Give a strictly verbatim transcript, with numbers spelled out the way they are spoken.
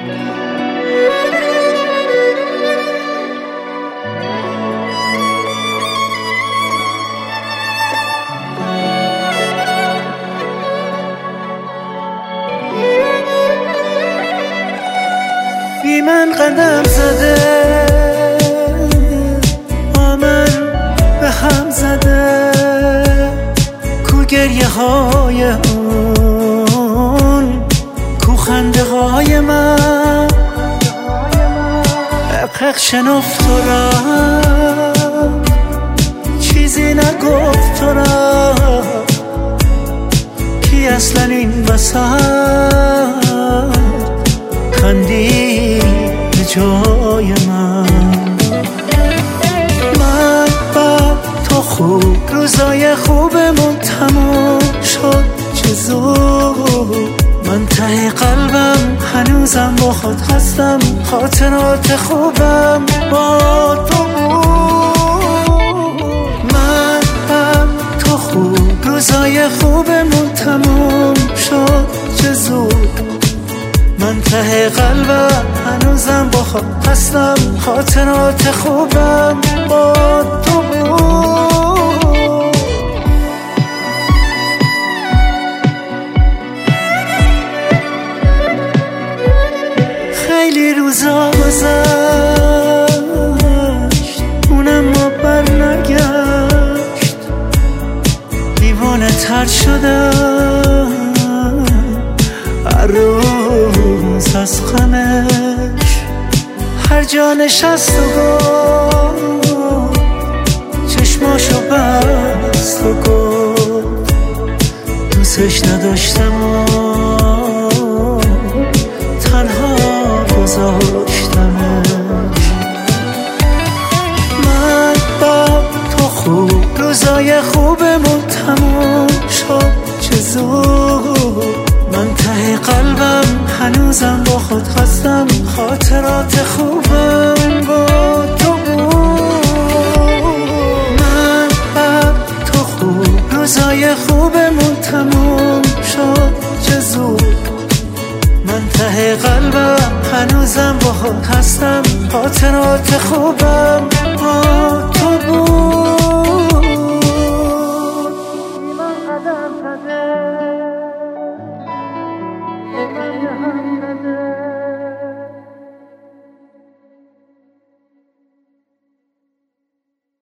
بی من قدم زده، با من به هم زده، کو گریه های اون، کو خنده های من. حق شنفت تو را، چیزی نگفت تو را، کی اصلا این وسط خندی به جای من. من با تو خوب، روزای خوبمون تموم شد چه زود. من ته قلبم هنوزم با خود هستم، خاطرات خوبم با تو بود. من با تو خوب، روزای خوبمون تموم شد چه زود. من ته قلبم هنوزم با خود هستم، خاطرات خوبم با تو بود. خیلی روزا گذشت، اونم ما بر نگشت، دیوانه تر شدم هر روز از غمش. هر جا نشست و گفت، چشماشو بست و گفت دوستش نداشتم و تنها گذاشتمش. من با تو خوب، روزای خوبمون تموم شد چه زود. من ته قلبم هنوزم با خود هستم، خاطرات خوبم با تو بود. من با تو خوب، روزای خوبمون تموم شد چه زود. من ته قلبم هنوزم با خود هستم، خاطرات خوبم با